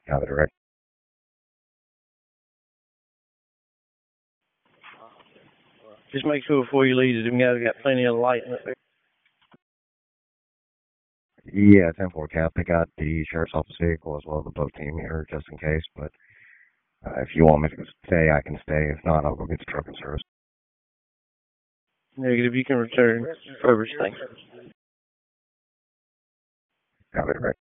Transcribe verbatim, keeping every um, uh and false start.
Copy, Rick. Just make sure before you leave that we got, got plenty of light in it. Yeah, ten four Cap. They got the sheriff's office vehicle as well as the boat team here just in case, but uh, if you want me to stay, I can stay. If not, I'll go get the truck in service. Negative, you can return. First, thanks. Copy, Rick.